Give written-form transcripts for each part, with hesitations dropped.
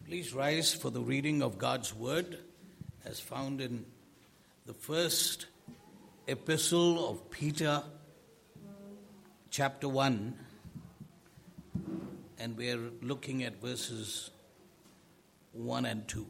Please rise for the reading of God's Word as found in the first epistle of Peter, chapter 1, and we are looking at verses 1 and 2.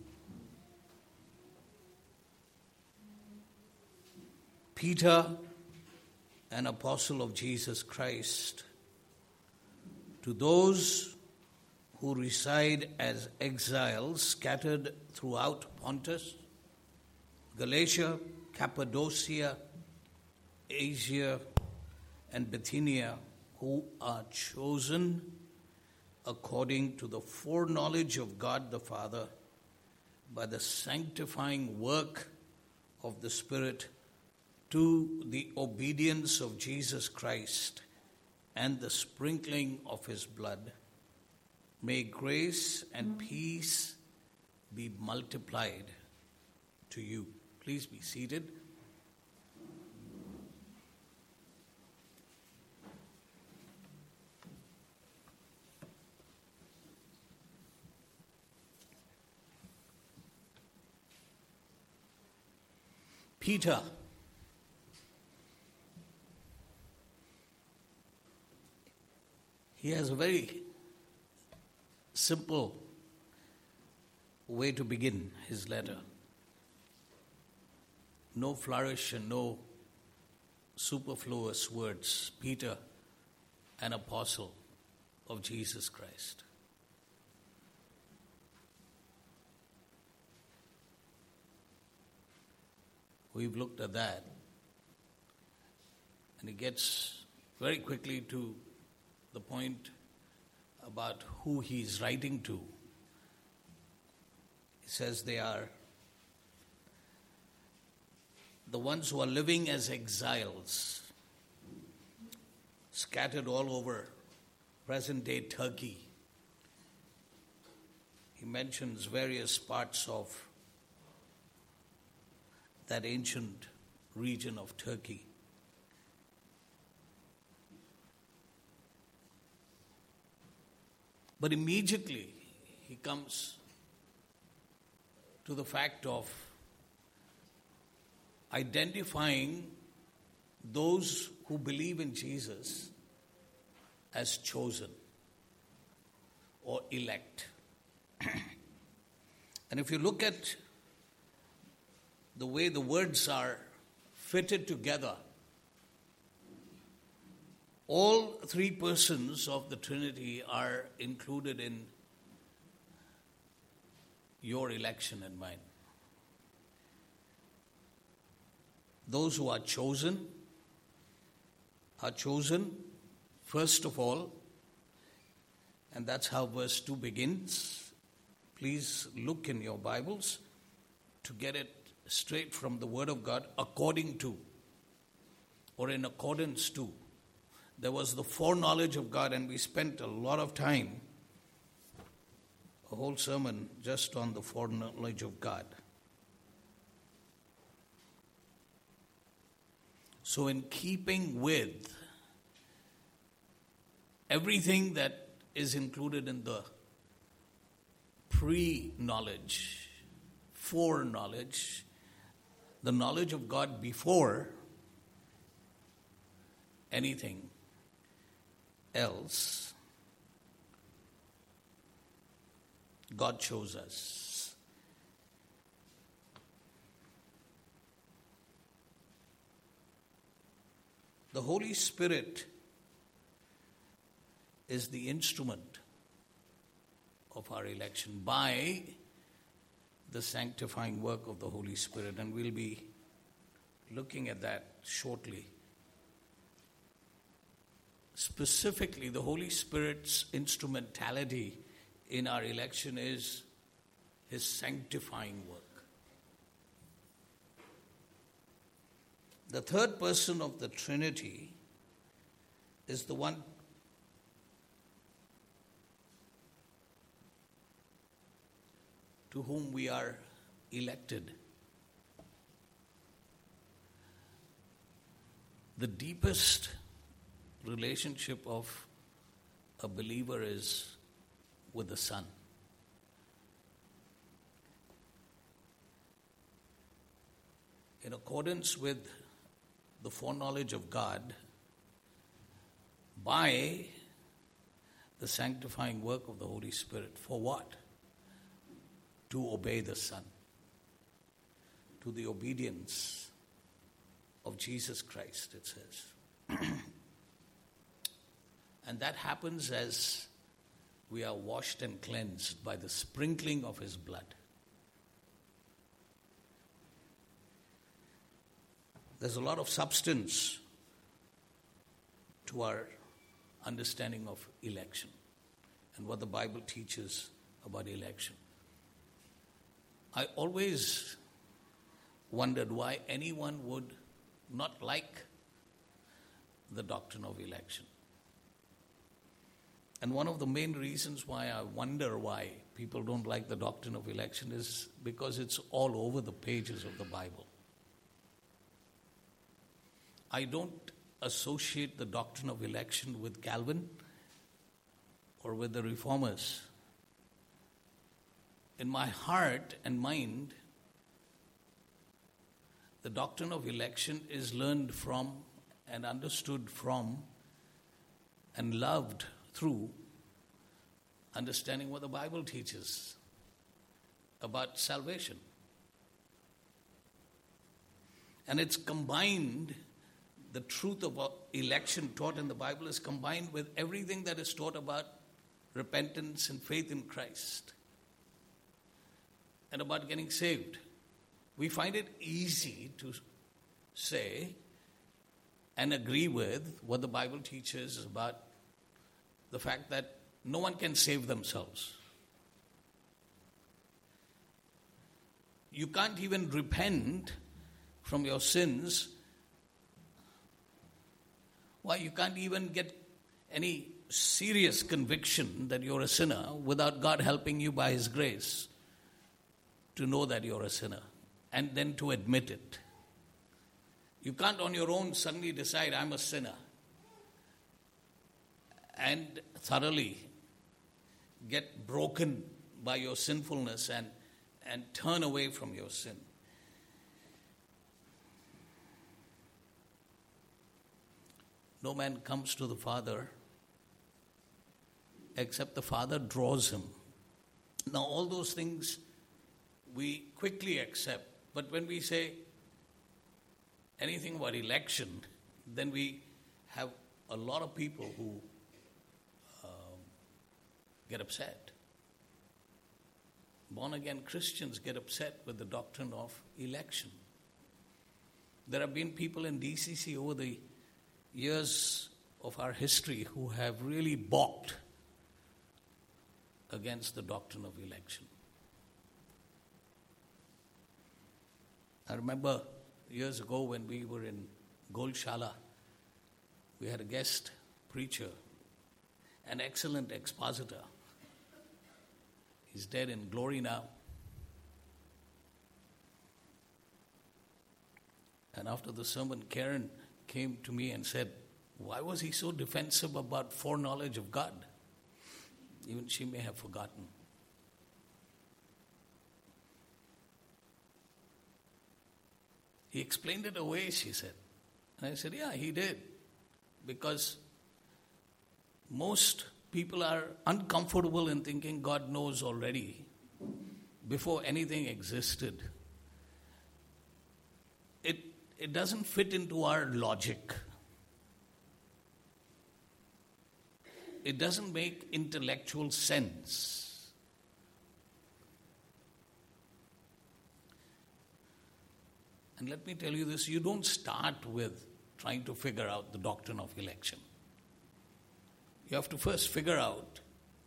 Peter, an apostle of Jesus Christ, to those who reside as exiles scattered throughout Pontus, Galatia, Cappadocia, Asia, and Bithynia, who are chosen according to the foreknowledge of God the Father by the sanctifying work of the Spirit to the obedience of Jesus Christ and the sprinkling of His blood. May grace and peace be multiplied to you. Please be seated. Peter, he has a very simple way to begin his letter. No flourish and no superfluous words. Peter, an apostle of Jesus Christ. We've looked at that, and he gets very quickly to the point about who he's writing to. He says they are the ones who are living as exiles, scattered all over present-day Turkey. He mentions various parts of that ancient region of Turkey. But immediately he comes to the fact of identifying those who believe in Jesus as chosen or elect. And if you look at the way the words are fitted together, all three persons of the Trinity are included in your election and mine. Those who are chosen first of all, and that's how verse 2 begins. Please look in your Bibles to get it straight from the Word of God, according to, or in accordance to. There was the foreknowledge of God, and we spent a lot of time, a whole sermon, just on the foreknowledge of God. So in keeping with everything that is included in the pre-knowledge, foreknowledge, the knowledge of God before anything else, God chose us. The Holy Spirit is the instrument of our election by the sanctifying work of the Holy Spirit, and we'll be looking at that shortly. Specifically, the Holy Spirit's instrumentality in our election is His sanctifying work. The third person of the Trinity is the one to whom we are elected. The deepest relationship of a believer is with the Son. in accordance with the foreknowledge of God by the sanctifying work of the Holy Spirit. For what? To obey the Son, to the obedience of Jesus Christ, it says. And that happens as we are washed and cleansed by the sprinkling of His blood. There's a lot of substance to our understanding of election and what the Bible teaches about election. I always wondered why anyone would not like the doctrine of election. And one of the main reasons why I wonder why people don't like the doctrine of election is because it's all over the pages of the Bible. I don't associate the doctrine of election with Calvin or with the Reformers. In my heart and mind, the doctrine of election is learned from and understood from and loved through understanding what the Bible teaches about salvation. And it's combined, the truth of election taught in the Bible is combined with everything that is taught about repentance and faith in Christ and about getting saved. We find it easy to say and agree with what the Bible teaches about the fact that no one can save themselves. You can't even repent from your sins. Why? You can't even get any serious conviction that you're a sinner without God helping you by His grace to know that you're a sinner and then to admit it. You can't on your own suddenly decide, I'm a sinner, and thoroughly get broken by your sinfulness and turn away from your sin. No man comes to the Father except the Father draws him. Now all those things we quickly accept, but when we say anything about election, then we have a lot of people who get upset. Born-again Christians get upset with the doctrine of election. There have been people in DCC over the years of our history who have really balked against the doctrine of election. I remember years ago when we were in Golshala, we had a guest preacher, an excellent expositor. He's dead in glory now. And after the sermon, Karen came to me and said, why was he so defensive about foreknowledge of God? Even she may have forgotten. He explained it away, she said. And I said, yeah, he did. Because most people are uncomfortable in thinking God knows already before anything existed. It doesn't fit into our logic. It doesn't make intellectual sense. And let me tell you this, you don't start with trying to figure out the doctrine of election. You have to first figure out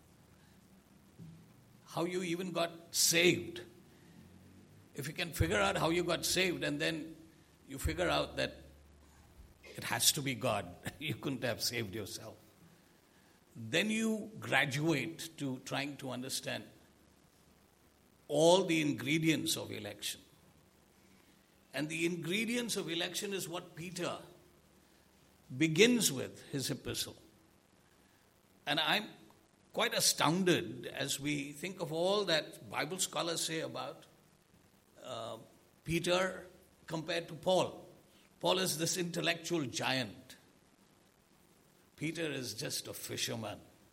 how you even got saved. If you can figure out how you got saved and then you figure out that it has to be God, you couldn't have saved yourself. Then you graduate to trying to understand all the ingredients of election. And the ingredients of election is what Peter begins with his epistle. And I'm quite astounded as we think of all that Bible scholars say about Peter compared to Paul. Paul is this intellectual giant. Peter is just a fisherman.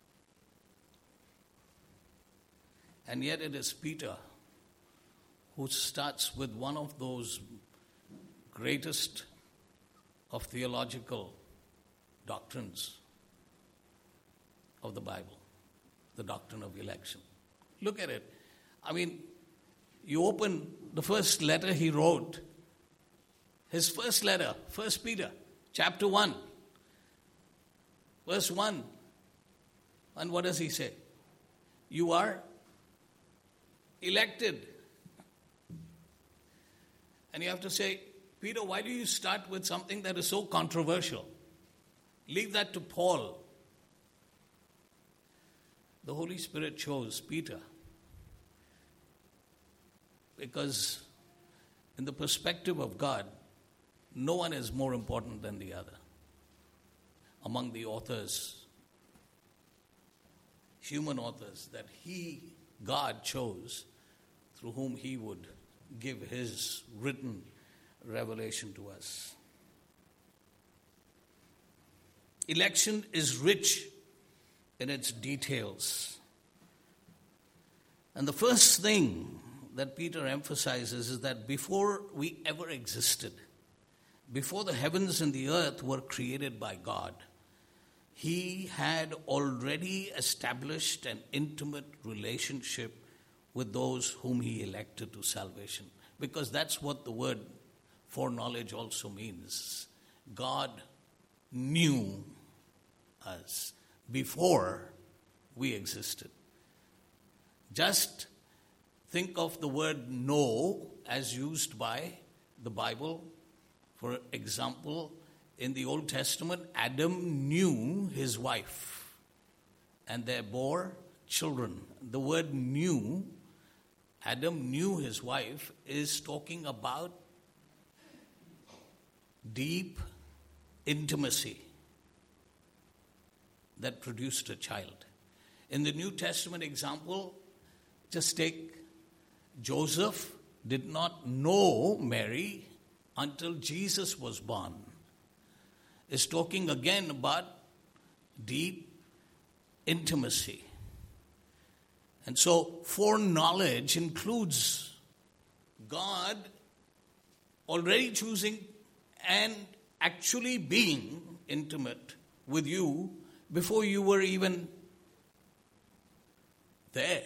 And yet it is Peter who starts with one of those greatest of theological doctrines of the Bible, the doctrine of election. Look at it. I mean, you open the first letter he wrote, his first letter, 1 Peter, chapter 1, verse 1. And what does he say? You are elected. And you have to say, Peter, why do you start with something that is so controversial? Leave that to Paul. The Holy Spirit chose Peter because in the perspective of God, no one is more important than the other. Among the authors, human authors that God chose, through whom he would give his written revelation to us. Election is rich in its details. And the first thing that Peter emphasizes is that before we ever existed, before the heavens and the earth were created by God, he had already established an intimate relationship with those whom he elected to salvation. Because that's what the word foreknowledge also means. God knew us before we existed. Just think of the word know as used by the Bible. For example, in the Old Testament, Adam knew his wife and they bore children. The word knew, Adam knew his wife, is talking about deep intimacy that produced a child. In the New Testament example, just take Joseph did not know Mary until Jesus was born. It's talking again about deep intimacy. And so foreknowledge includes God already choosing and actually being intimate with you before you were even there.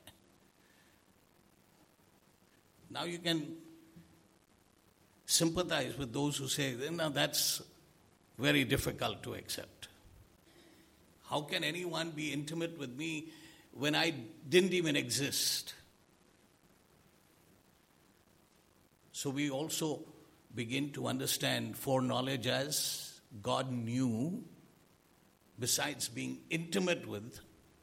Now you can sympathize with those who say, no, that's very difficult to accept. How can anyone be intimate with me when I didn't even exist? So we also begin to understand foreknowledge as God knew, besides being intimate with,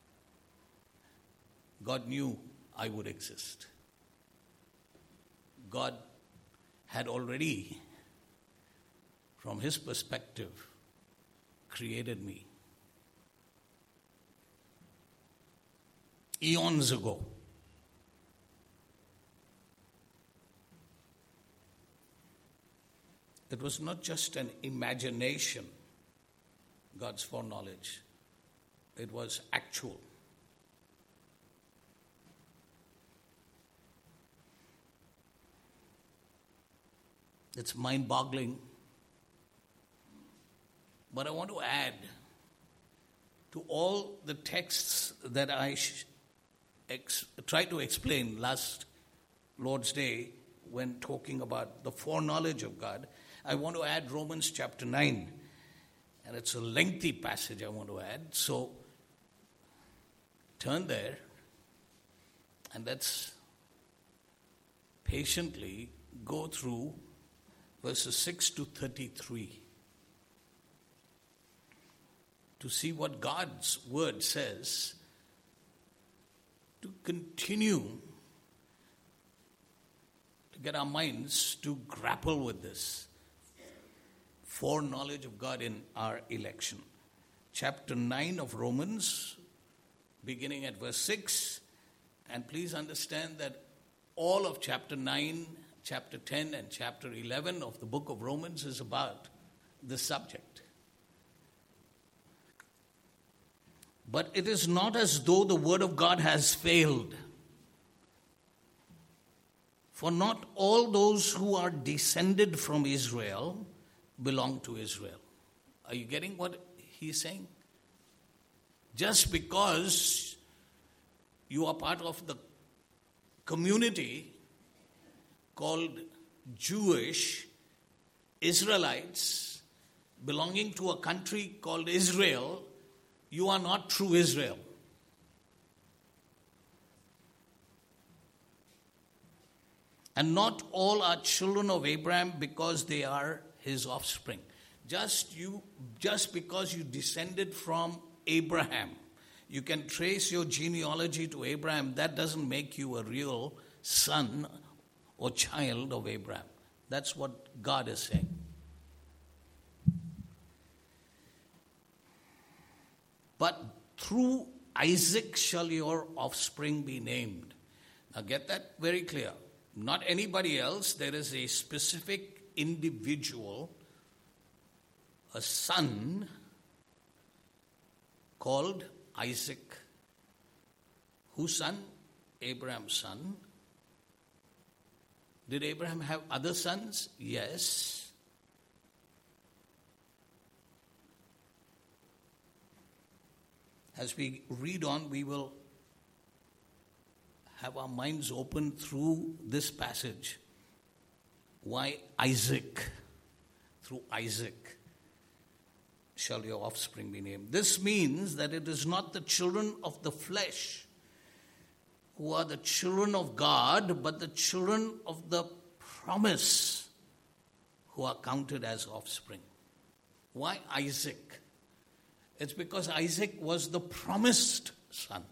God knew I would exist. God had already, from his perspective, created me. Eons ago. It was not just an imagination, God's foreknowledge. It was actual. It's mind-boggling. But I want to add to all the texts that I tried to explain last Lord's Day when talking about the foreknowledge of God. I want to add Romans chapter 9. And it's a lengthy passage I want to add. So turn there and let's patiently go through verses 6 to 33 to see what God's word says, to continue to get our minds to grapple with this foreknowledge of God in our election. Chapter 9 of Romans, beginning at verse 6. And please understand that all of chapter 9 chapter 10 and chapter 11 of the book of Romans is about this subject. But it is not as though the word of God has failed. For not all those who are descended from Israel belong to Israel. Are you getting what he's saying? Just because you are part of the community called Jewish Israelites belonging to a country called Israel, you are not true Israel. And not all are children of Abraham because they are his offspring. Just because you descended from Abraham, you can trace your genealogy to Abraham, that doesn't make you a real son or child of Abraham. That's what God is saying. But through Isaac shall your offspring be named. Now get that very clear. Not anybody else. There is a specific individual, a son called Isaac. Whose son? Abraham's son. Did Abraham have other sons? Yes. As we read on, we will have our minds open through this passage. Why Isaac? Through Isaac shall your offspring be named. This means that it is not the children of the flesh who are the children of God, but the children of the promise who are counted as offspring. Why Isaac? It's because Isaac was the promised son.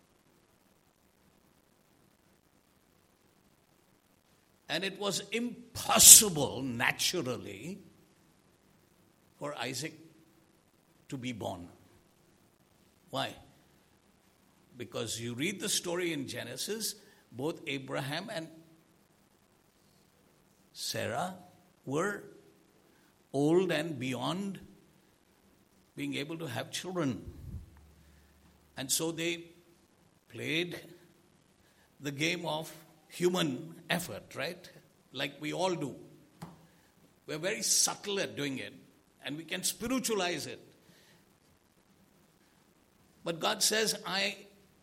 And it was impossible, naturally, for Isaac to be born. Why? Because you read the story in Genesis, both Abraham and Sarah were old and beyond being able to have children. And so they played the game of human effort, right? Like we all do. We're very subtle at doing it, and we can spiritualize it. But God says, I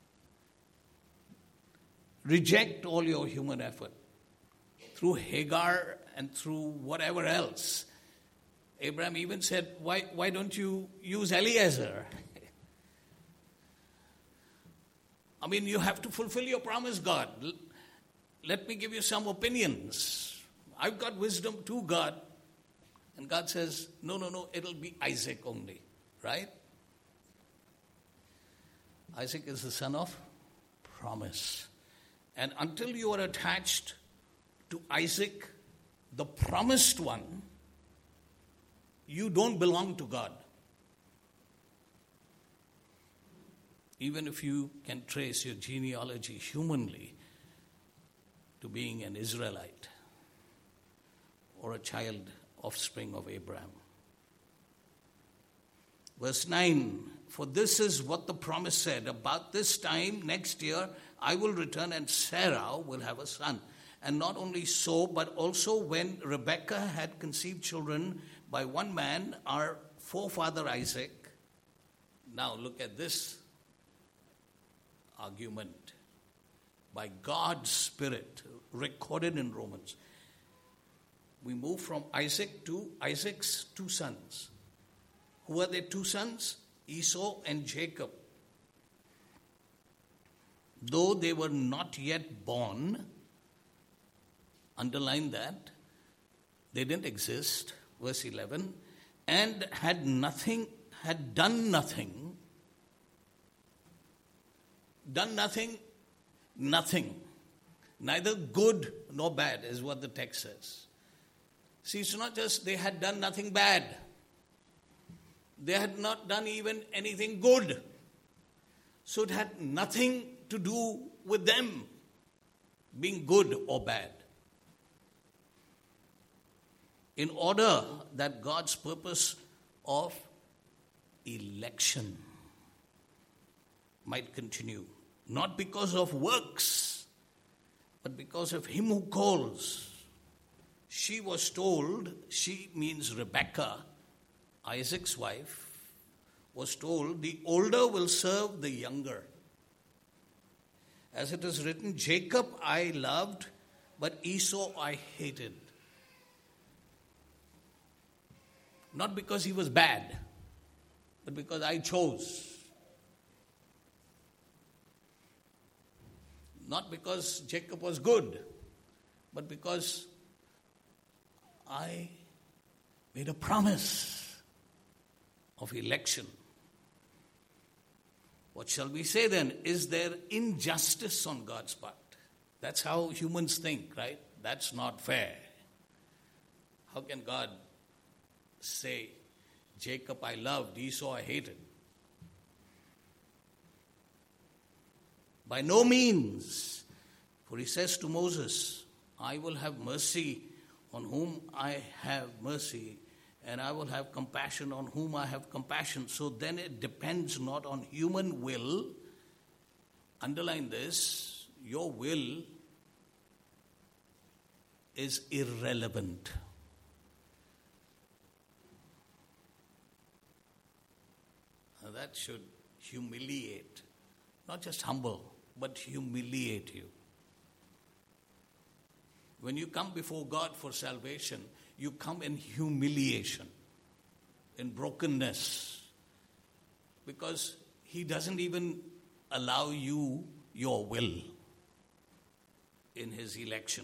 reject all your human effort. Through Hagar and through whatever else. Abraham even said, why don't you use Eliezer? I mean, you have to fulfill your promise, God. Let me give you some opinions. I've got wisdom too, God. And God says, no, it'll be Isaac only, right? Isaac is the son of promise. And until you are attached to Isaac, the promised one, you don't belong to God. Even if you can trace your genealogy humanly to being an Israelite or a child, offspring of Abraham. Verse 9, for this is what the promise said, about this time next year I will return and Sarah will have a son. And not only so, but also when Rebekah had conceived children by one man, our forefather Isaac. Now look at this argument. By God's Spirit, recorded in Romans. We move from Isaac to Isaac's two sons. Who are their two sons? Esau and Jacob. Though they were not yet born, underline that, they didn't exist, verse 11, and had done nothing, neither good nor bad is what the text says. See, it's not just they had done nothing bad. They had not done even anything good. So it had nothing to do with them being good or bad. in order that God's purpose of election might continue. Not because of works, but because of him who calls. She was told, she means Rebekah, Isaac's wife, was told, the older will serve the younger. As it is written, Jacob I loved, but Esau I hated. Not because he was bad, but because I chose. Not because Jacob was good, but because I made a promise of election. What shall we say then? Is there injustice on God's part? That's how humans think, right? That's not fair. How can God say, Jacob I loved, Esau I hated? By no means. For he says to Moses, I will have mercy on whom I have mercy, and I will have compassion on whom I have compassion. So then it depends not on human will. Underline this, your will is irrelevant. Now that should humiliate, not just humble, but humiliate you. When you come before God for salvation, you come in humiliation, in brokenness, because he doesn't even allow you your will in his election.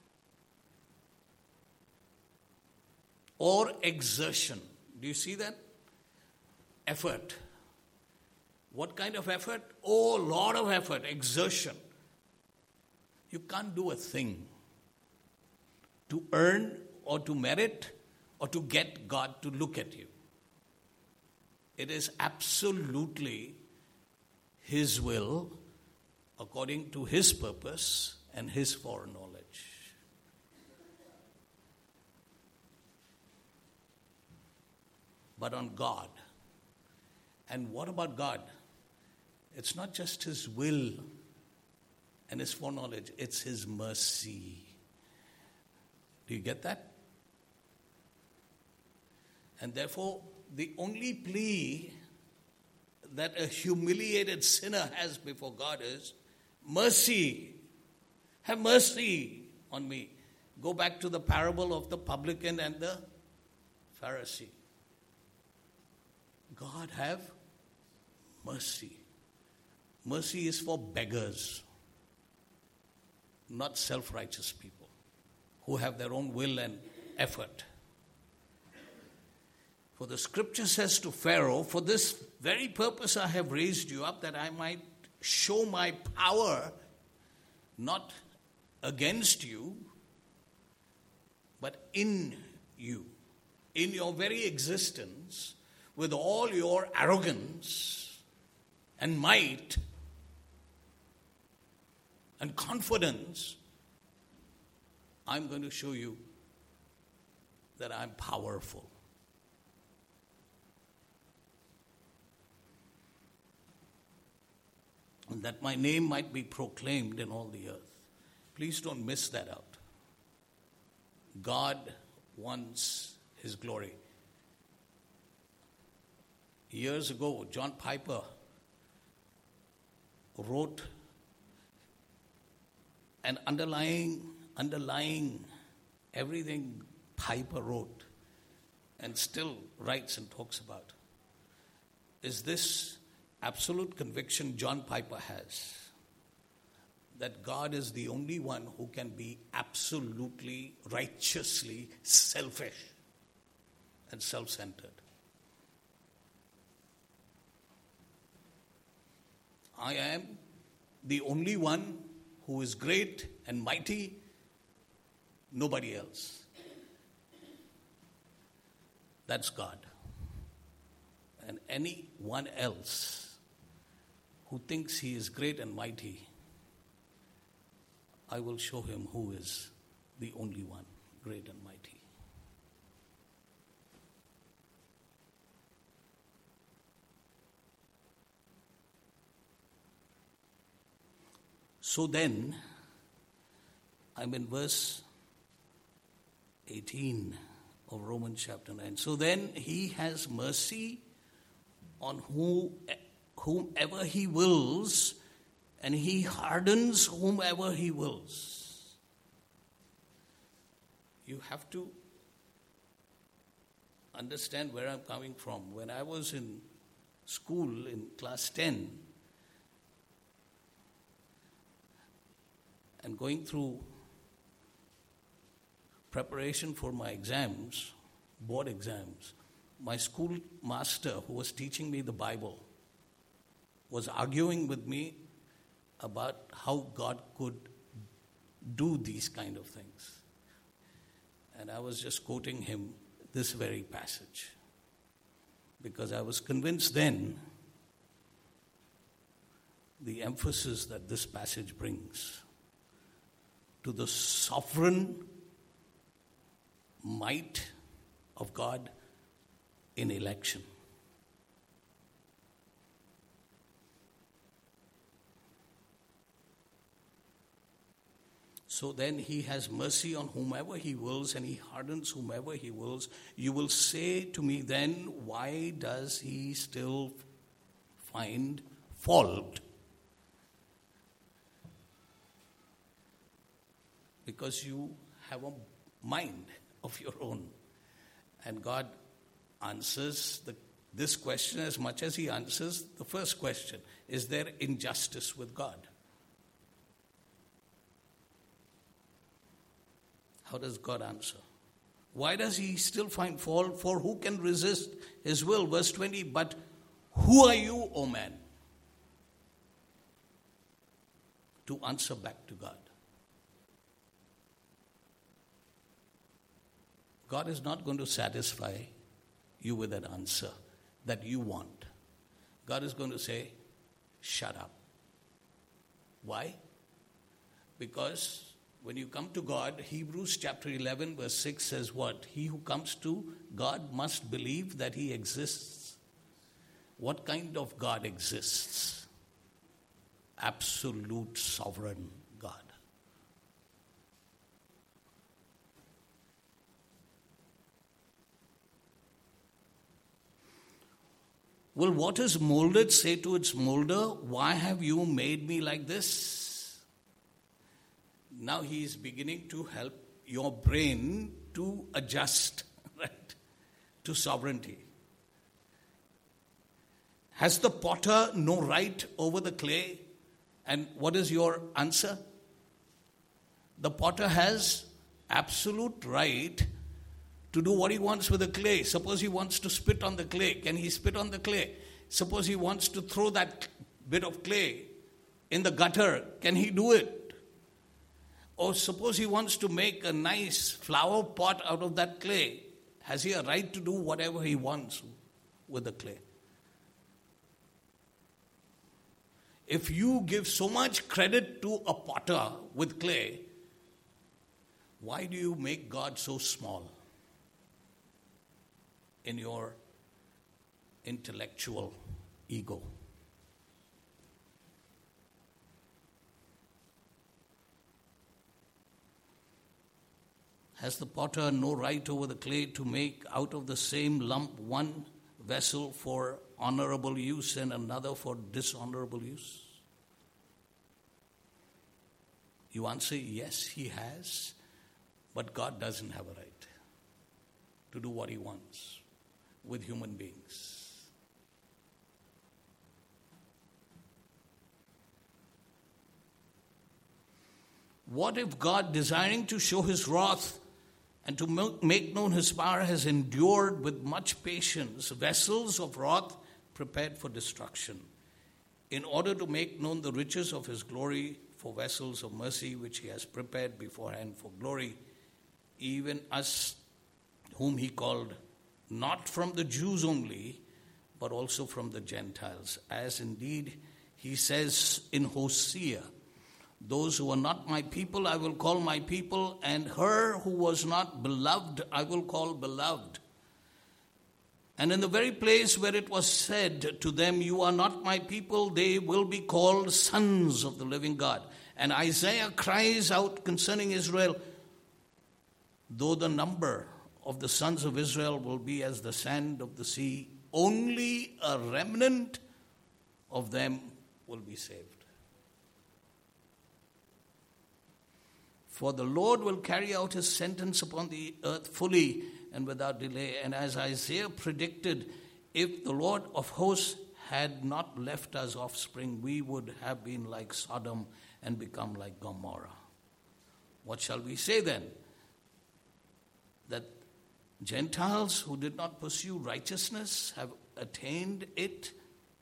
Or exertion. Do you see that? Effort. What kind of effort? Oh, a lot of effort, exertion. You can't do a thing to earn or to merit or to get God to look at you. It is absolutely his will according to his purpose and his foreknowledge. But on God. And what about God? It's not just his will and his foreknowledge, it's his mercy. Do you get that? And therefore, the only plea that a humiliated sinner has before God is, mercy, have mercy on me. Go back to the parable of the publican and the Pharisee. God, have mercy. Mercy is for beggars, not self-righteous people who have their own will and effort. For the scripture says to Pharaoh, for this very purpose I have raised you up, that I might show my power, not against you, but in you. In your very existence, with all your arrogance and might and confidence, I'm going to show you that I'm powerful. And that my name might be proclaimed in all the earth. Please don't miss that out. God wants his glory. Years ago, John Piper wrote and underlying everything Piper wrote and still writes and talks about is this absolute conviction John Piper has, that God is the only one who can be absolutely, righteously selfish and self-centered. I am the only one who is great and mighty, nobody else. That's God. And anyone else who thinks he is great and mighty, I will show him who is the only one great and mighty. So then, I'm in verse 18 of Romans chapter 9. So then he has mercy on whomever he wills, and he hardens whomever he wills. You have to understand where I'm coming from. When I was in school in class 10 and going through preparation for my exams, board exams, my school master who was teaching me the Bible was arguing with me about how God could do these kind of things. And I was just quoting him this very passage, because I was convinced then the emphasis that this passage brings to the sovereign might of God in election. So then he has mercy on whomever he wills, and he hardens whomever he wills. You will say to me then, why does he still find fault? Because you have a mind of your own. And God answers this question as much as he answers the first question. Is there injustice with God? How does God answer? Why does he still find fault? For who can resist his will? Verse 20, but who are you, O man, to answer back to God? God is not going to satisfy you with an answer that you want. God is going to say, shut up. Why? Because when you come to God, Hebrews chapter 11 verse 6 says what? He who comes to God must believe that he exists. What kind of God exists? Absolute sovereign God. Will what is molded say to its molder, why have you made me like this? Now he is beginning to help your brain to adjust, right, to sovereignty. Has the potter no right over the clay? And what is your answer? The potter has absolute right to do what he wants with the clay. Suppose he wants to spit on the clay. Can he spit on the clay? Suppose he wants to throw that bit of clay in the gutter. Can he do it? Or suppose he wants to make a nice flower pot out of that clay. Has he a right to do whatever he wants with the clay? If you give so much credit to a potter with clay, why do you make God so small in your intellectual ego? Has the potter no right over the clay to make out of the same lump one vessel for honorable use and another for dishonorable use? You answer, yes, he has, but God doesn't have a right to do what he wants with human beings. What if God, desiring to show his wrath and to make known his power, has endured with much patience vessels of wrath prepared for destruction, in order to make known the riches of his glory for vessels of mercy, which he has prepared beforehand for glory, even us whom he called not from the Jews only, but also from the Gentiles. As indeed he says in Hosea, those who are not my people, I will call my people, and her who was not beloved, I will call beloved. And in the very place where it was said to them, "You are not my people," they will be called sons of the living God. And Isaiah cries out concerning Israel, "Though the number of the sons of Israel will be as the sand of the sea, only a remnant of them will be saved. For the Lord will carry out his sentence upon the earth fully and without delay." And as Isaiah predicted, if the Lord of hosts had not left us offspring, we would have been like Sodom and become like Gomorrah. What shall we say then? That Gentiles who did not pursue righteousness have attained it?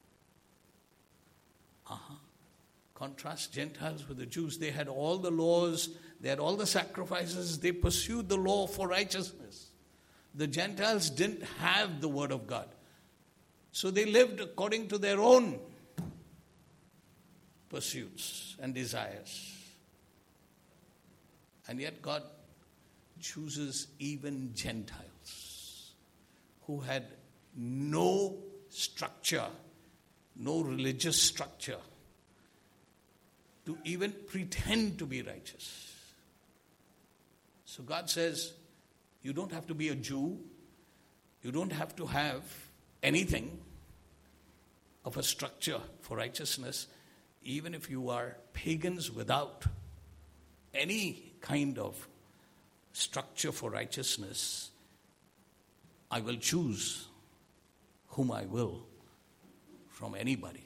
Contrast Gentiles with the Jews. They had all the laws, they had all the sacrifices, they pursued the law for righteousness. The Gentiles didn't have the word of God. So they lived according to their own pursuits and desires. And yet God chooses even Gentiles who had no structure, no religious structure, to even pretend to be righteous. So God says, you don't have to be a Jew. You don't have to have anything of a structure for righteousness. Even if you are pagans without any kind of structure for righteousness, I will choose whom I will from anybody.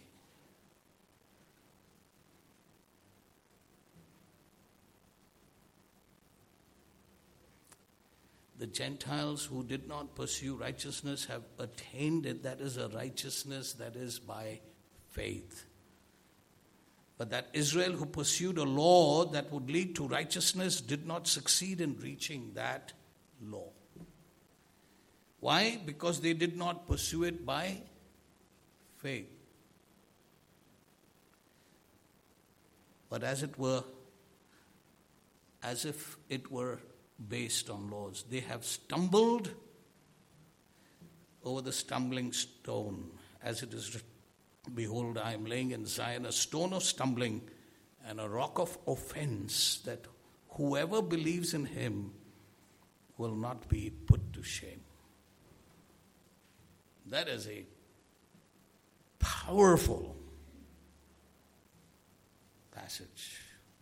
The Gentiles who did not pursue righteousness have attained it. That is a righteousness that is by faith. But that Israel who pursued a law that would lead to righteousness did not succeed in reaching that law. Why? Because they did not pursue it by faith. But as it were, as if it were based on laws. They have stumbled over the stumbling stone, as it is written, "Behold, I am laying in Zion a stone of stumbling and a rock of offense, that whoever believes in him will not be put to shame." That is a powerful passage.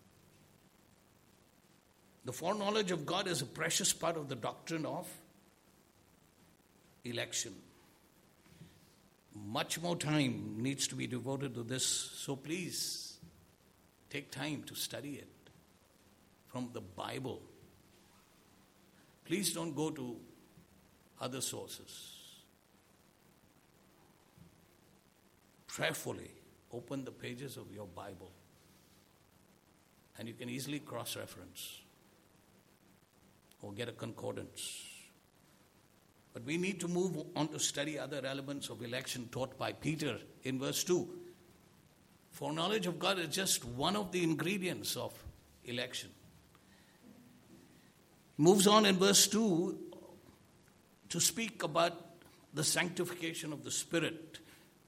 The foreknowledge of God is a precious part of the doctrine of election. Much more time needs to be devoted to this, so please take time to study it from the Bible. Please don't go to other sources. Prayerfully open the pages of your Bible, and you can easily cross-reference or get a concordance. But we need to move on to study other elements of election taught by Peter in verse 2. Foreknowledge of God is just one of the ingredients of election. Moves on in verse 2 to speak about the sanctification of the Spirit.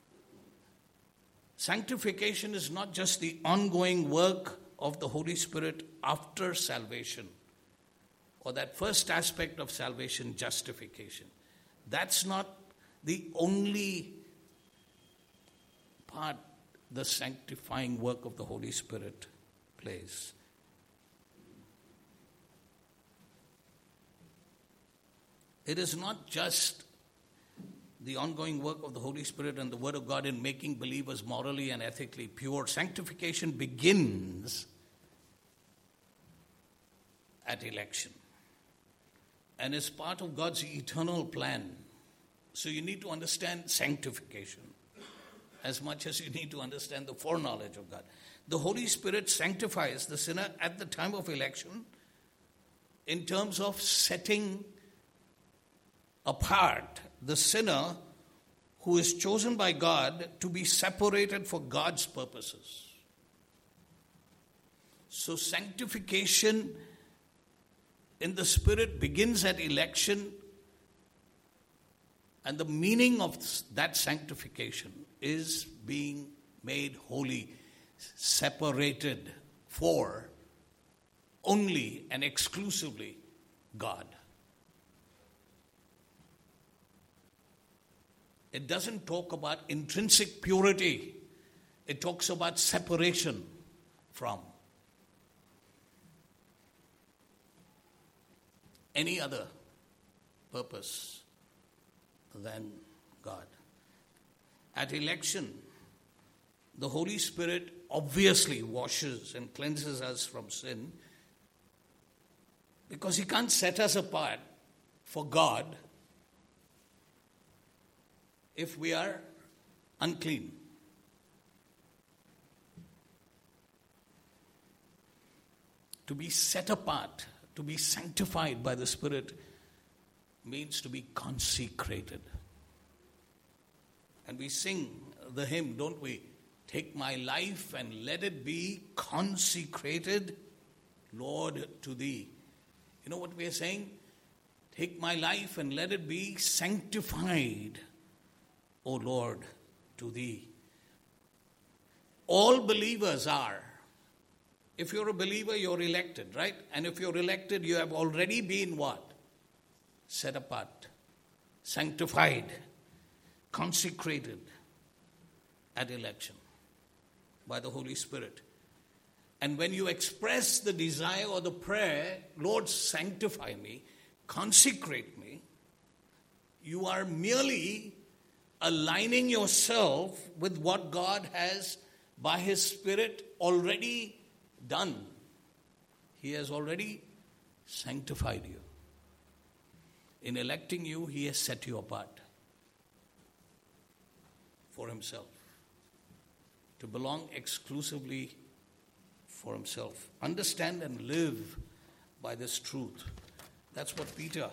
Sanctification is not just the ongoing work of the Holy Spirit after salvation, or that first aspect of salvation, justification. That's not the only part the sanctifying work of the Holy Spirit plays. It is not just the ongoing work of the Holy Spirit and the Word of God in making believers morally and ethically pure. Sanctification begins at election and is part of God's eternal plan. So you need to understand sanctification as much as you need to understand the foreknowledge of God. The Holy Spirit sanctifies the sinner at the time of election in terms of setting apart the sinner who is chosen by God to be separated for God's purposes. So sanctification in the Spirit begins at election And the meaning of that sanctification is being made holy, separated for only and exclusively God. It doesn't talk about intrinsic purity. It talks about separation from any other purpose than God. At election, the Holy Spirit obviously washes and cleanses us from sin, because He can't set us apart for God if we are unclean. To be set apart, to be sanctified by the Spirit, means to be consecrated. And we sing the hymn, don't we? Take my life and let it be consecrated, Lord, to Thee. You know what we are saying? Take my life and let it be sanctified, O Lord, to Thee. All believers are. If you're a believer, you're elected, right? And if you're elected, you have already been what? Set apart, sanctified, consecrated at election by the Holy Spirit. And when you express the desire or the prayer, Lord, sanctify me, consecrate me, you are merely aligning yourself with what God has, by His Spirit, already done. He has already sanctified you. In electing you, He has set you apart for Himself, to belong exclusively for Himself. Understand and live by this truth. That's what Peter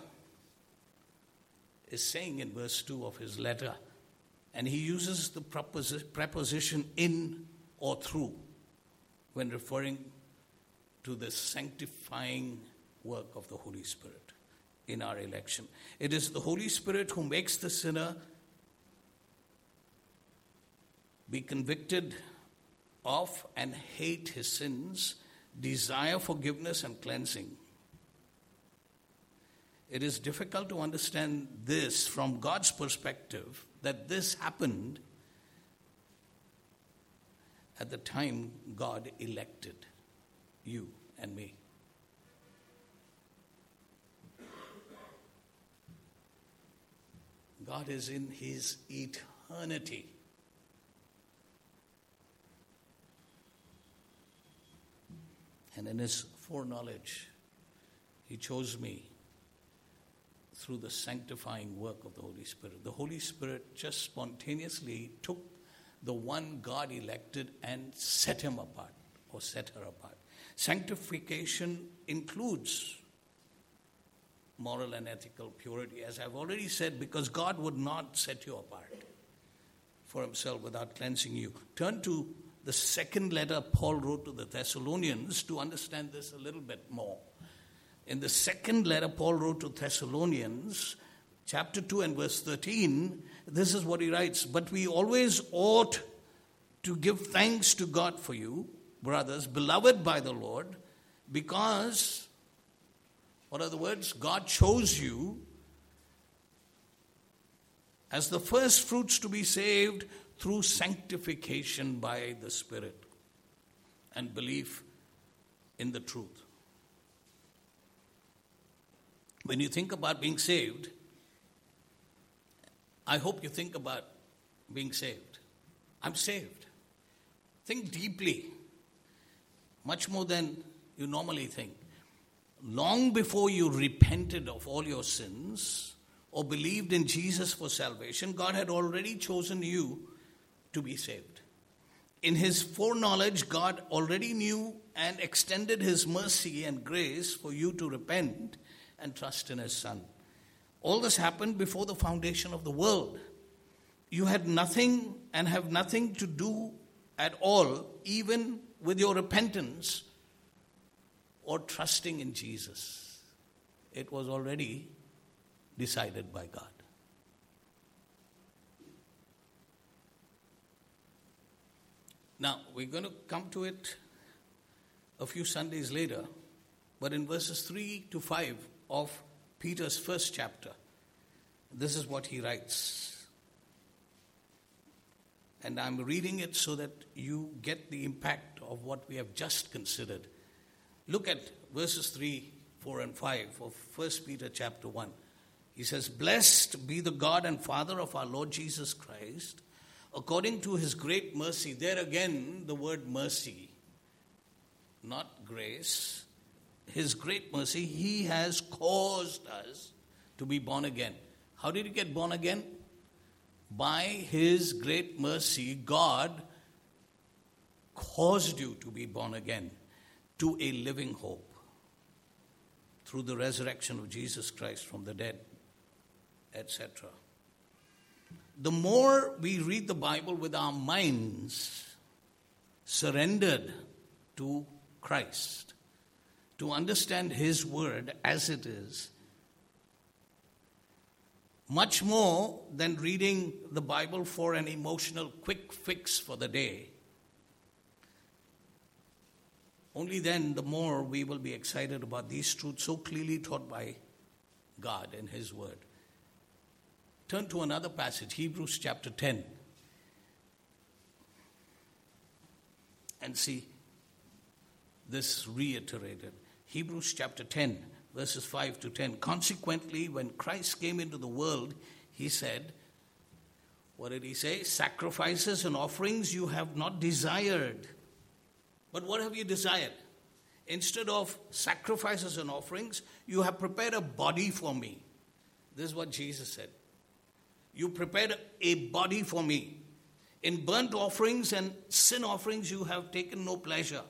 is saying in verse 2 of his letter. And he uses the preposition in or through when referring to the sanctifying work of the Holy Spirit in our election. It is the Holy Spirit who makes the sinner be convicted of and hate his sins, desire forgiveness and cleansing. It is difficult to understand this from God's perspective, that this happened at the time God elected you and me. God is in His eternity. And in His foreknowledge, He chose me through the sanctifying work of the Holy Spirit. The Holy Spirit just spontaneously took the one God elected and set him apart, or set her apart. Sanctification includes moral and ethical purity, as I've already said, because God would not set you apart for Himself without cleansing you. Turn to the second letter Paul wrote to the Thessalonians to understand this a little bit more. In the second letter Paul wrote to Thessalonians, chapter 2 and verse 13, this is what he writes: "But we always ought to give thanks to God for you, brothers, beloved by the Lord, because," what are the words? "God chose you as the first fruits to be saved through sanctification by the Spirit and belief in the truth." When you think about being saved, I hope you think about being saved. I'm saved. Think deeply, much more than you normally think. Long before you repented of all your sins or believed in Jesus for salvation, God had already chosen you to be saved. In His foreknowledge, God already knew and extended His mercy and grace for you to repent and trust in His Son. All this happened before the foundation of the world. You had nothing and have nothing to do at all, even with your repentance or trusting in Jesus. It was already decided by God. Now, we're going to come to it a few Sundays later, but in verses 3 to 5 of Peter's first chapter, this is what he writes. And I'm reading it so that you get the impact of what we have just considered. Look at verses 3, 4, and 5 of 1 Peter chapter 1. He says, "Blessed be the God and Father of our Lord Jesus Christ, according to his great mercy." There again, the word mercy, not grace. His great mercy, he has caused us to be born again. How did you get born again? By his great mercy, God caused you to be born again to a living hope through the resurrection of Jesus Christ from the dead, etc. The more we read the Bible with our minds surrendered to Christ, to understand his word as it is, much more than reading the Bible for an emotional quick fix for the day, only then the more we will be excited about these truths so clearly taught by God in his word. Turn to another passage, Hebrews chapter 10, and see this reiterated. Hebrews chapter 10, verses 5 to 10. "Consequently, when Christ came into the world, he said," what did he say? "Sacrifices and offerings you have not desired. But what have you desired? Instead of sacrifices and offerings, you have prepared a body for me." This is what Jesus said. "You prepared a body for me. In burnt offerings and sin offerings you have taken no pleasure."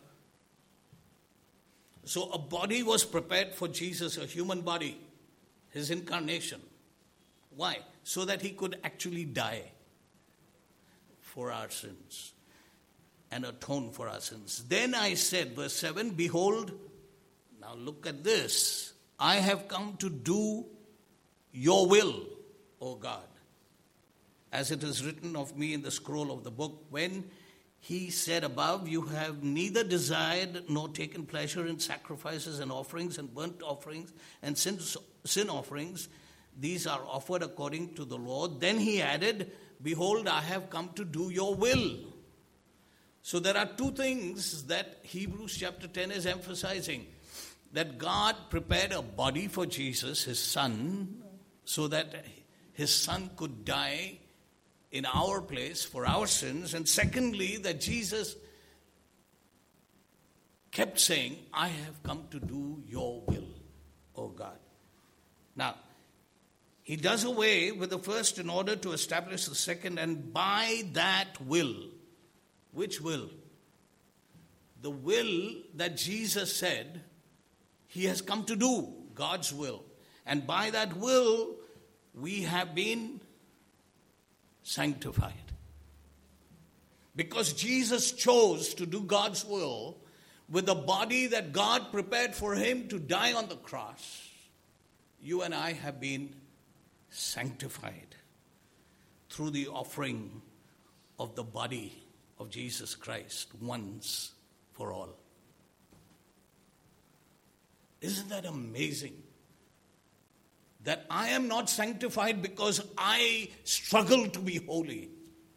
So a body was prepared for Jesus, a human body, his incarnation. Why? So that he could actually die for our sins and atone for our sins. "Then I said," verse 7, "Behold," now look at this, "I have come to do your will, O God, as it is written of me in the scroll of the book. When he said above, you have neither desired nor taken pleasure in sacrifices and offerings and burnt offerings and sin offerings. These are offered according to the law. Then he added, behold, I have come to do your will." So there are two things that Hebrews chapter 10 is emphasizing. That God prepared a body for Jesus, his son, so that his son could die in our place for our sins. And secondly, that Jesus kept saying, "I have come to do your will, O God." Now, he does away with the first in order to establish the second, and by that will. Which will? The will that Jesus said he has come to do, God's will. And by that will, we have been sanctified. Because Jesus chose to do God's will with the body that God prepared for him to die on the cross, you and I have been sanctified through the offering of the body of Jesus Christ once for all. Isn't that amazing? That I am not sanctified because I struggle to be holy,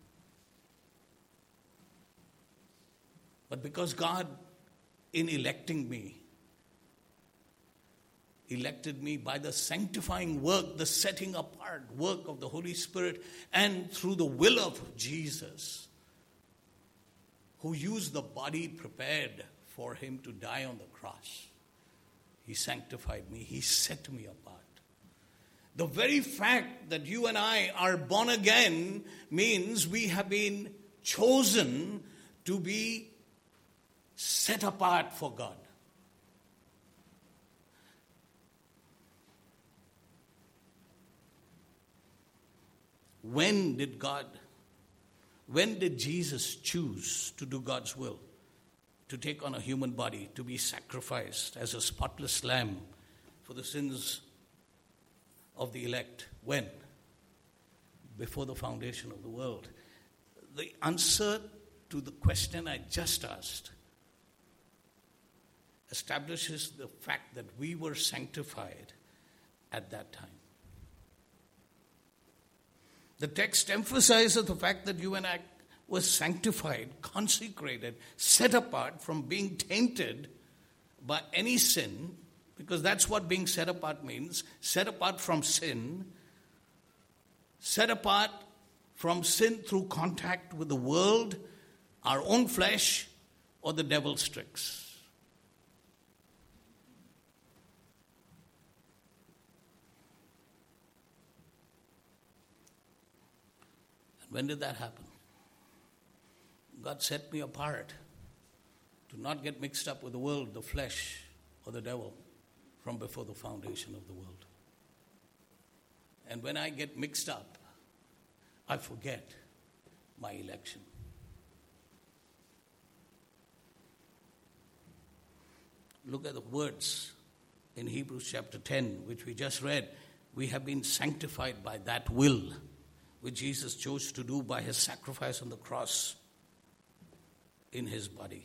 but because God, in electing me, elected me by the sanctifying work, the setting apart work of the Holy Spirit, and through the will of Jesus, who used the body prepared for him to die on the cross. He sanctified me. He set me apart. The very fact that you and I are born again means we have been chosen to be set apart for God. When did Jesus choose to do God's will? To take on a human body, to be sacrificed as a spotless lamb for the sins of the elect. When? Before the foundation of the world. The answer to the question I just asked establishes the fact that we were sanctified at that time. The text emphasizes the fact that you and I were sanctified, consecrated, set apart from being tainted by any sin, because that's what being set apart means. Set apart from sin, set apart from sin through contact with the world, our own flesh, or the devil's tricks. And when did that happen? God set me apart to not get mixed up with the world, the flesh, or the devil from before the foundation of the world. And when I get mixed up, I forget my election. Look at the words in Hebrews chapter 10, which we just read. We have been sanctified by that will, which Jesus chose to do by his sacrifice on the cross in his body.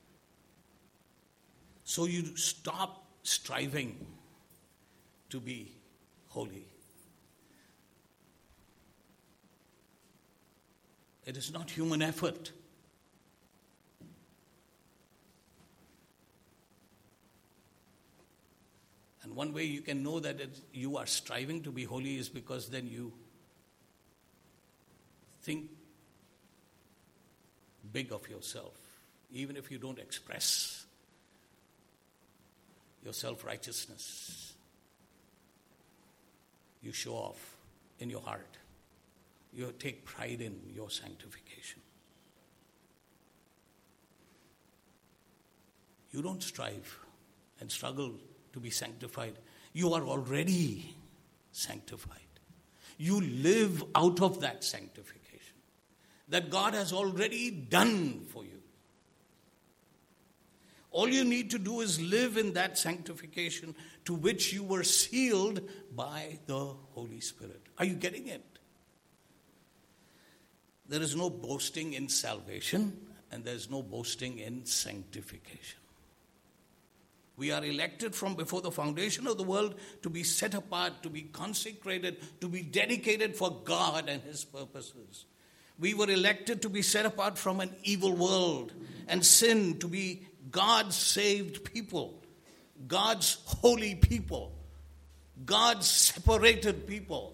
So you stop striving to be holy. It is not human effort. And one way you can know that you are striving to be holy is because then you think big of yourself, even if you don't express your self-righteousness. You show off in your heart. You take pride in your sanctification. You don't strive and struggle to be sanctified. You are already sanctified. You live out of that sanctification that God has already done for you. All you need to do is live in that sanctification to which you were sealed by the Holy Spirit. Are you getting it? There is no boasting in salvation, and there is no boasting in sanctification. We are elected from before the foundation of the world to be set apart, to be consecrated, to be dedicated for God and his purposes. We were elected to be set apart from an evil world and sin, to be God's saved people, God's holy people, God's separated people.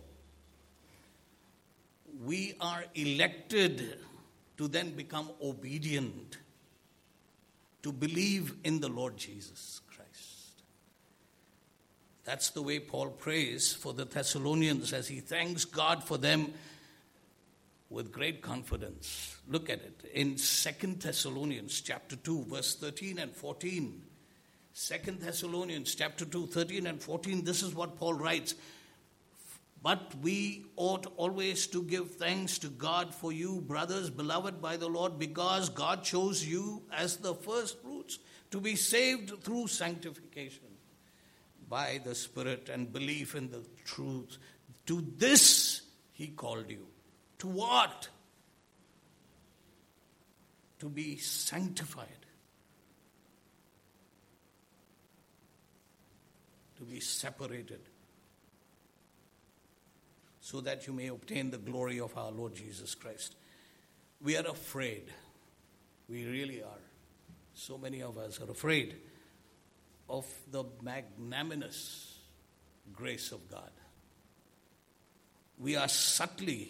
We are elected to then become obedient, to believe in the Lord Jesus Christ. That's the way Paul prays for the Thessalonians as he thanks God for them with great confidence. Look at it in 2 Thessalonians chapter 2, verse 13 and 14. 2 Thessalonians chapter 2, 13 and 14, this is what Paul writes. But we ought always to give thanks to God for you, brothers, beloved by the Lord, because God chose you as the first fruits to be saved through sanctification by the Spirit and belief in the truth. To this he called you. To what? To be sanctified. To be separated. So that you may obtain the glory of our Lord Jesus Christ. We are afraid. We really are. So many of us are afraid of the magnanimous grace of God. We are subtly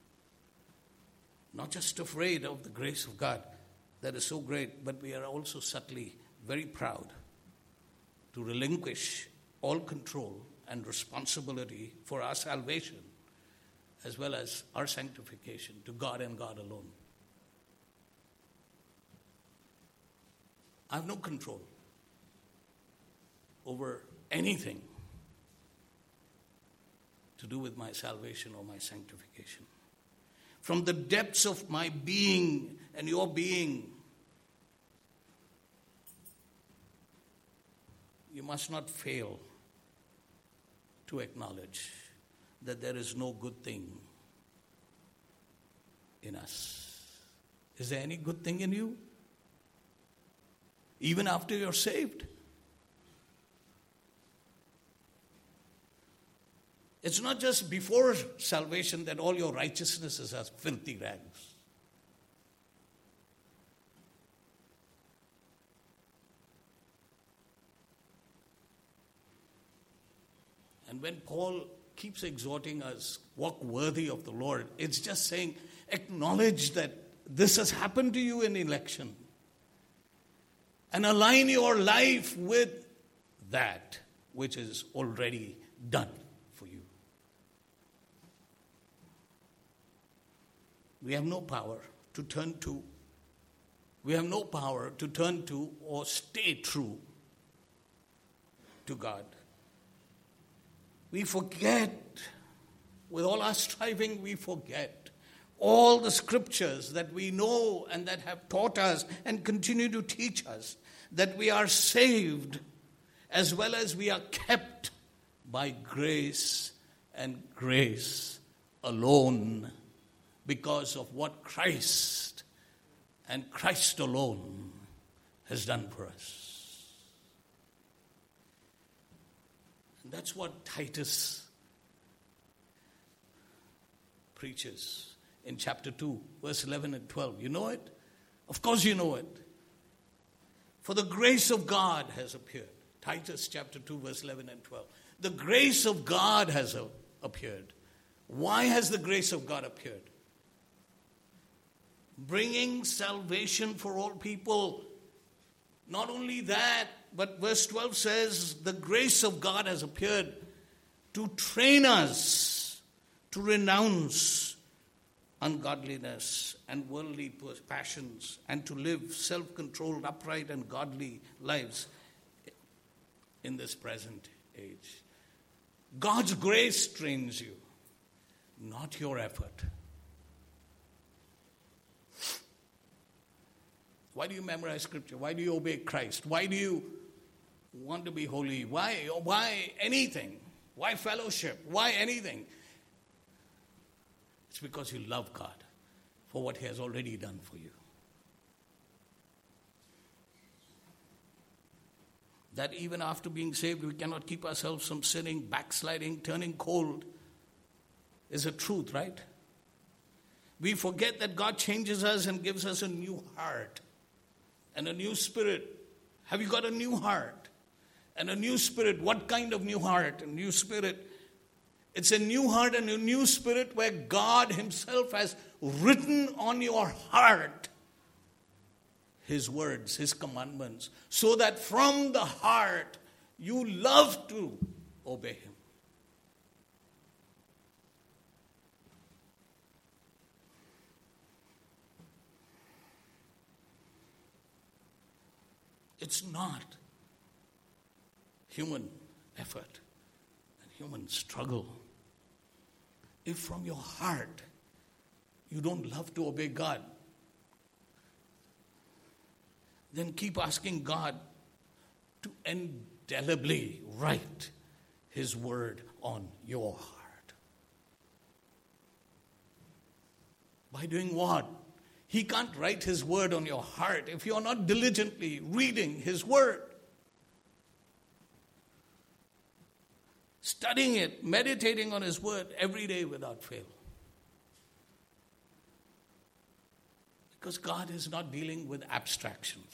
not just afraid of the grace of God that is so great, but we are also subtly very proud to relinquish all control and responsibility for our salvation as well as our sanctification to God and God alone. I have no control over anything to do with my salvation or my sanctification. From the depths of my being and your being, you must not fail to acknowledge that there is no good thing in us. Is there any good thing in you? Even after you're saved? It's not just before salvation that all your righteousness is as filthy rags. And when Paul keeps exhorting us, walk worthy of the Lord, it's just saying, acknowledge that this has happened to you in election. And align your life with that which is already done for you. We have no power to turn to. We have no power to turn to or stay true to God. We forget, with all our striving, we forget all the scriptures that we know and that have taught us and continue to teach us that we are saved as well as we are kept by grace and grace alone because of what Christ and Christ alone has done for us. And that's what Titus preaches in chapter 2, verse 11 and 12. You know it? Of course you know it. For the grace of God has appeared. Titus chapter 2, verse 11 and 12. The grace of God has appeared. Why has the grace of God appeared? Bringing salvation for all people. Not only that, but verse 12 says, the grace of God has appeared to train us to renounce ungodliness and worldly passions and to live self-controlled, upright, and godly lives in this present age. God's grace trains you, not your effort. Why do you memorize scripture? Why do you obey Christ? Why do you want to be holy? Why anything? Why fellowship? Why anything? It's because you love God for what He has already done for you. That even after being saved, we cannot keep ourselves from sinning, backsliding, turning cold is a truth, right? We forget that God changes us and gives us a new heart and a new spirit. Have you got a new heart and a new spirit? What kind of new heart and new spirit? It's a new heart and a new spirit where God Himself has written on your heart His words, His commandments, so that from the heart you love to obey Him. It's not human effort and human struggle. If from your heart you don't love to obey God, then keep asking God to indelibly write His word on your heart. By doing what? He can't write His word on your heart if you're not diligently reading His word. Studying it, meditating on His word every day without fail. Because God is not dealing with abstractions.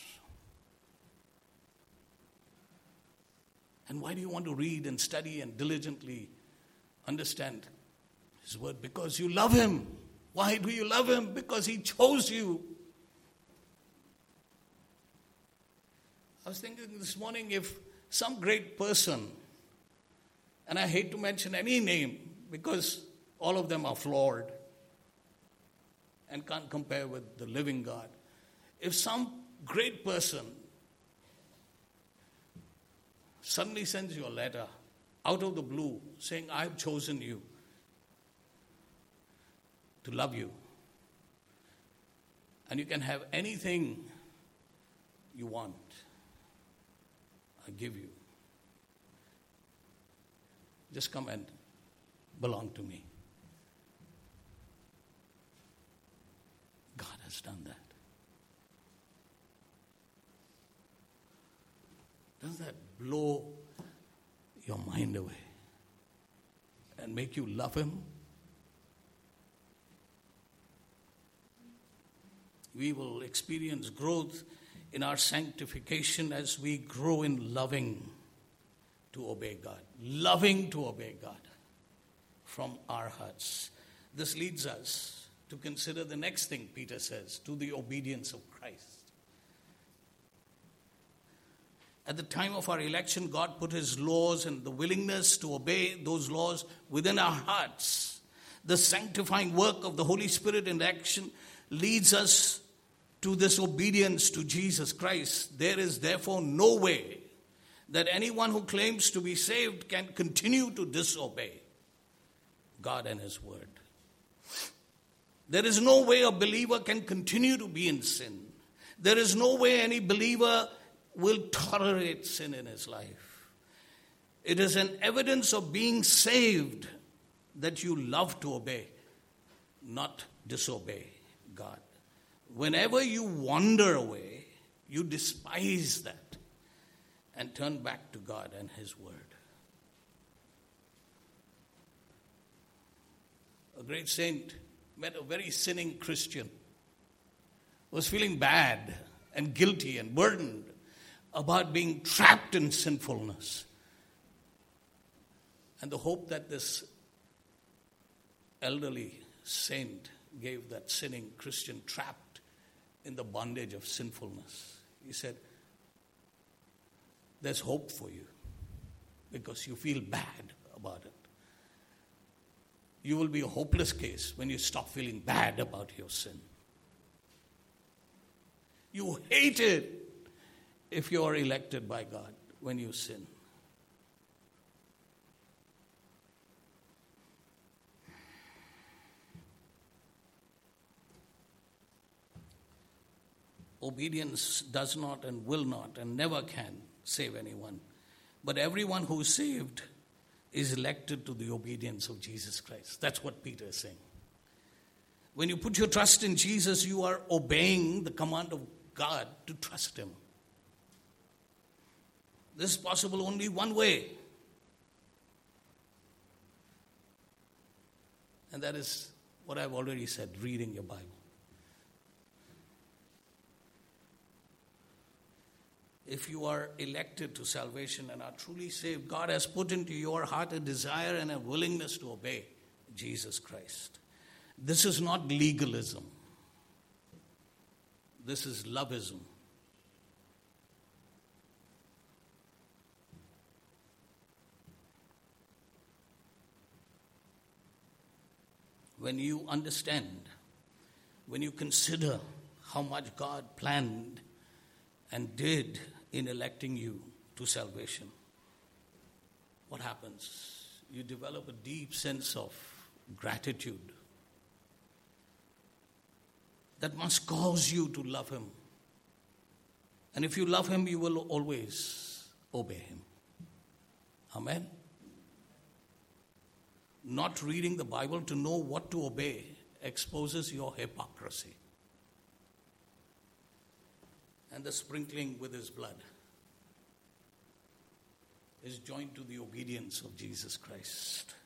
And why do you want to read and study and diligently understand His word? Because you love Him. Why do you love Him? Because He chose you. I was thinking this morning, if some great person, and I hate to mention any name because all of them are flawed and can't compare with the living God. If some great person suddenly sends you a letter out of the blue saying, I've chosen you to love you, and you can have anything you want, I give you. Just come and belong to me. God has done that. Doesn't that blow your mind away and make you love him? We will experience growth in our sanctification as we grow in loving to obey God. Loving to obey God from our hearts. This leads us to consider the next thing Peter says, to the obedience of Christ. At the time of our election, God put his laws and the willingness to obey those laws within our hearts. The sanctifying work of the Holy Spirit in action leads us to this obedience to Jesus Christ. There is therefore no way that anyone who claims to be saved can continue to disobey God and his word. There is no way a believer can continue to be in sin. There is no way any believer will tolerate sin in his life. It is an evidence of being saved that you love to obey, not disobey God. Whenever you wander away, you despise that and turn back to God and his word. A great saint met a very sinning Christian, was feeling bad and guilty and burdened about being trapped in sinfulness. And the hope that this elderly saint gave that sinning Christian trapped in the bondage of sinfulness. He said, there's hope for you because you feel bad about it. You will be a hopeless case when you stop feeling bad about your sin. You hate it if you are elected by God when you sin. Obedience does not and will not and never can save anyone. But everyone who is saved is elected to the obedience of Jesus Christ. That's what Peter is saying. When you put your trust in Jesus, you are obeying the command of God to trust him. This is possible only one way. And that is what I've already said, reading your Bible. If you are elected to salvation and are truly saved, God has put into your heart a desire and a willingness to obey Jesus Christ. This is not legalism. This is loveism. When you understand, when you consider how much God planned and did in electing you to salvation, what happens? You develop a deep sense of gratitude that must cause you to love him. And if you love him, you will always obey him. Amen? Not reading the Bible to know what to obey exposes your hypocrisy. And the sprinkling with his blood is joined to the obedience of Jesus Christ.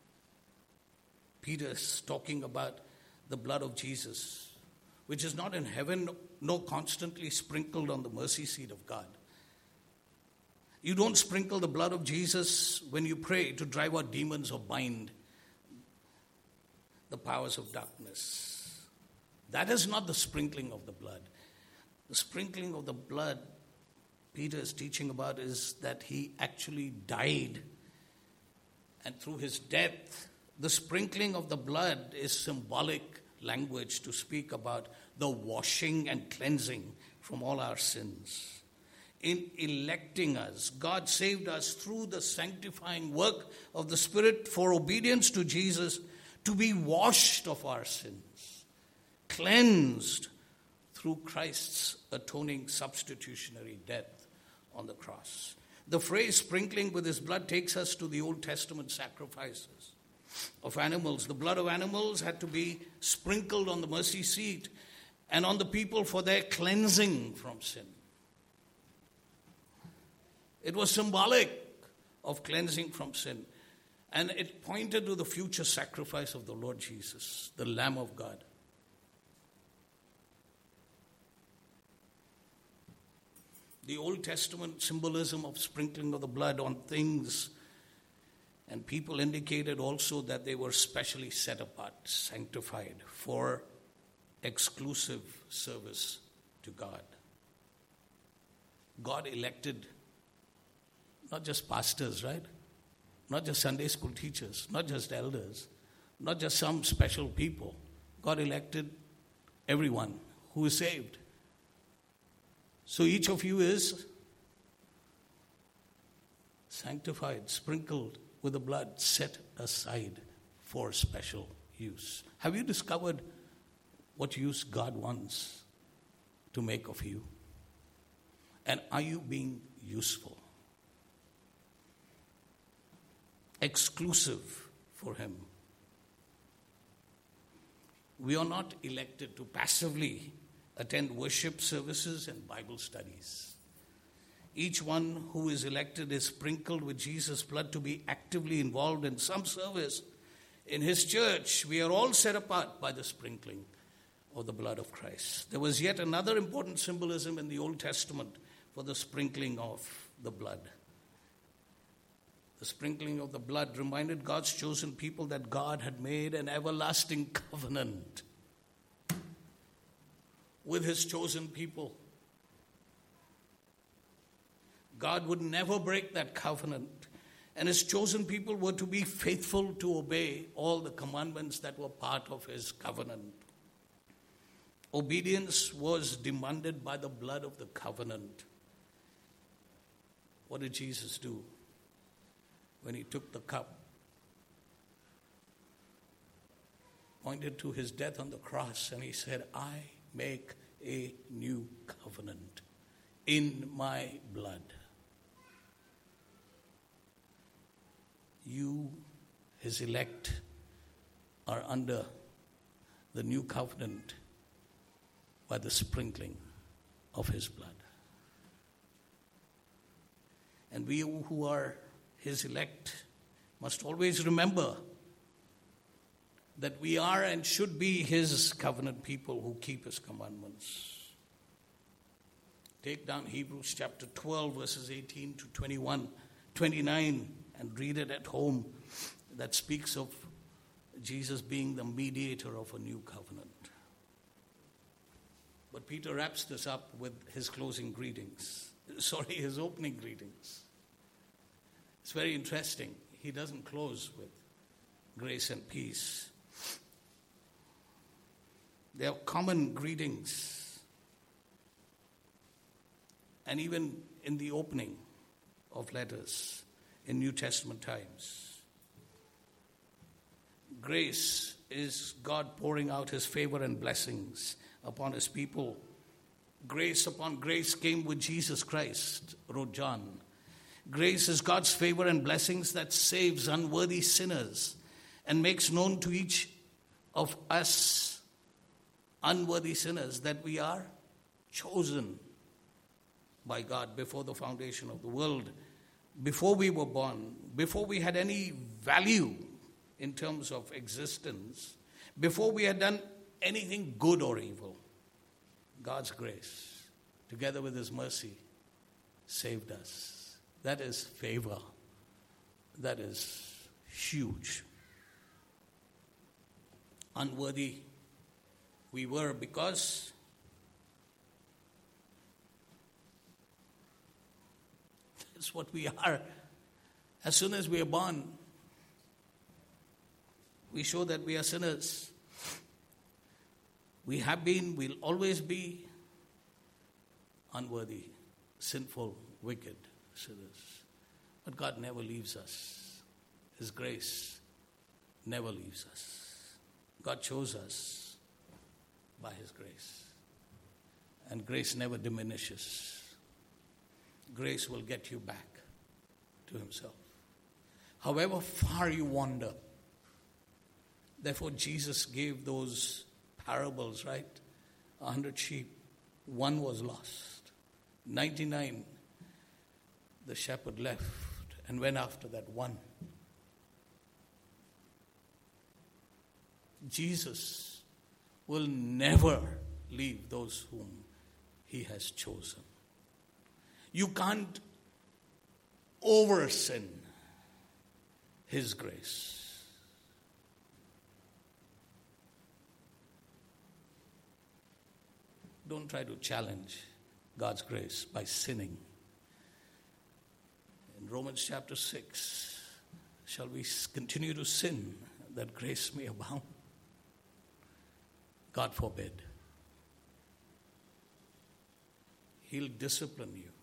Peter is talking about the blood of Jesus, which is not in heaven, nor constantly sprinkled on the mercy seat of God. You don't sprinkle the blood of Jesus when you pray to drive out demons or bind the powers of darkness. That is not the sprinkling of the blood. The sprinkling of the blood Peter is teaching about is that he actually died. And through his death, the sprinkling of the blood is symbolic language to speak about the washing and cleansing from all our sins. In electing us, God saved us through the sanctifying work of the Spirit for obedience to Jesus, to be washed of our sins, cleansed through Christ's atoning substitutionary death on the cross. The phrase sprinkling with his blood takes us to the Old Testament sacrifices of animals. The blood of animals had to be sprinkled on the mercy seat and on the people for their cleansing from sin. It was symbolic of cleansing from sin. And it pointed to the future sacrifice of the Lord Jesus, the Lamb of God. The Old Testament symbolism of sprinkling of the blood on things and people indicated also that they were specially set apart, sanctified for exclusive service to God. God elected not just pastors, right? Not just Sunday school teachers, not just elders, not just some special people. God elected everyone who is saved. So each of you is sanctified, sprinkled with the blood, set aside for special use. Have you discovered what use God wants to make of you? And are you being useful? Exclusive for Him. We are not elected to passively attend worship services and Bible studies. Each one who is elected is sprinkled with Jesus' blood to be actively involved in some service in His church. We are all set apart by the sprinkling of the blood of Christ. There was yet another important symbolism in the Old Testament for the sprinkling of the blood. The sprinkling of the blood reminded God's chosen people that God had made an everlasting covenant with His chosen people. God would never break that covenant, and His chosen people were to be faithful to obey all the commandments that were part of His covenant. Obedience was demanded by the blood of the covenant. What did Jesus do when He took the cup? Pointed to His death on the cross, and He said, I make a new covenant in my blood. You, His elect, are under the new covenant by the sprinkling of His blood. And we who are His elect must always remember that we are and should be His covenant people who keep His commandments. Take down Hebrews chapter 12, verses 18 to 29, and read it at home. That speaks of Jesus being the mediator of a new covenant. But Peter wraps this up with his closing greetings. His opening greetings. It's very interesting. He doesn't close with grace and peace. They are common greetings. And even in the opening of letters in New Testament times, grace is God pouring out His favor and blessings upon His people. Grace upon grace came with Jesus Christ, wrote John. Grace is God's favor and blessings that saves unworthy sinners and makes known to each of us unworthy sinners that we are chosen by God before the foundation of the world, before we were born, before we had any value in terms of existence, before we had done anything good or evil. God's grace, together with His mercy, saved us. That is favor. That is huge. Unworthy we were because that's what we are. As soon as we are born, we show that we are sinners. We have been, we'll always be unworthy, sinful, wicked sinners. But God never leaves us. His grace never leaves us. God chose us by His grace. And grace never diminishes. Grace will get you back to Himself. However far you wander. Therefore Jesus gave those parables, right? 100 sheep, one was lost. 99 the shepherd left and went after that one. Jesus will never leave those whom he has chosen. You can't over-sin his grace. Don't try to challenge God's grace by sinning. In Romans chapter 6, shall we continue to sin that grace may abound? God forbid. He'll discipline you.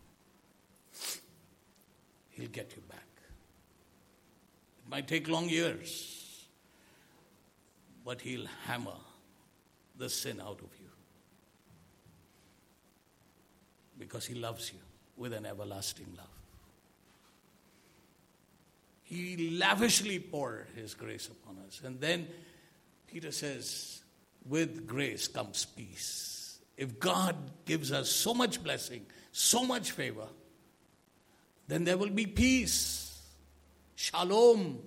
He'll get you back. It might take long years, but he'll hammer the sin out of you. Because he loves you with an everlasting love. He lavishly poured his grace upon us. And then Peter says, with grace comes peace. If God gives us so much blessing, so much favor, then there will be peace. Shalom.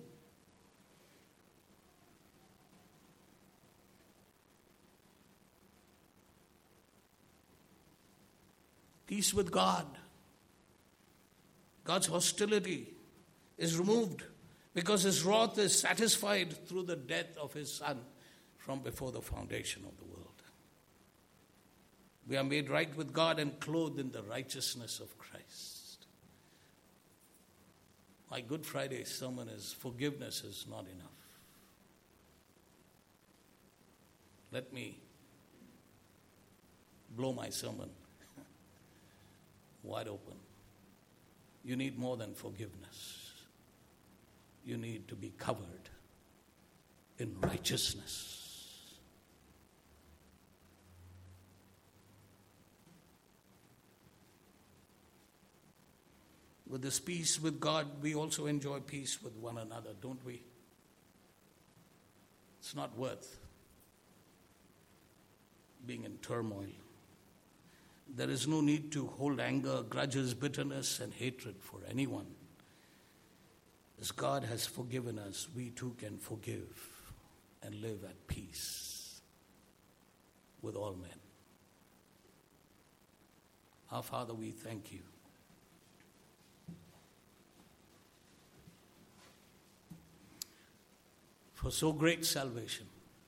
Peace with God. God's hostility is removed because his wrath is satisfied through the death of his Son from before the foundation of the world. We are made right with God and clothed in the righteousness of Christ. My Good Friday sermon is forgiveness is not enough. Let me blow my sermon wide open. You need more than forgiveness. You need to be covered in righteousness. With this peace with God, we also enjoy peace with one another, don't we? It's not worth being in turmoil. There is no need to hold anger, grudges, bitterness, and hatred for anyone. As God has forgiven us, we too can forgive and live at peace with all men. Our Father, we thank you for so great salvation.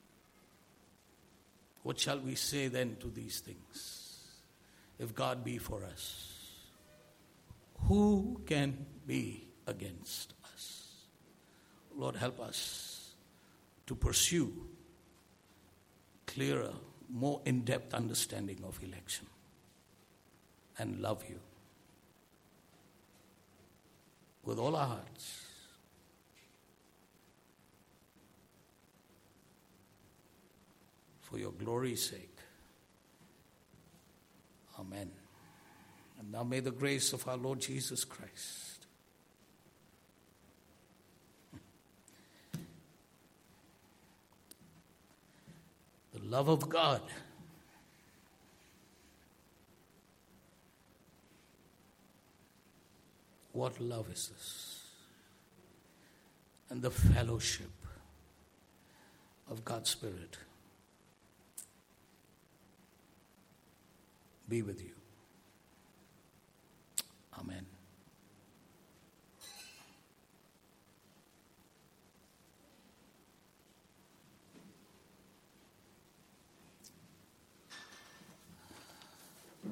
What shall we say then to these things? If God be for us, who can be against us? Lord, help us to pursue clearer, more in-depth understanding of election and love you with all our hearts. For your glory's sake. Amen. And now may the grace of our Lord Jesus Christ, the love of God, what love is this? And the fellowship of God's Spirit be with you.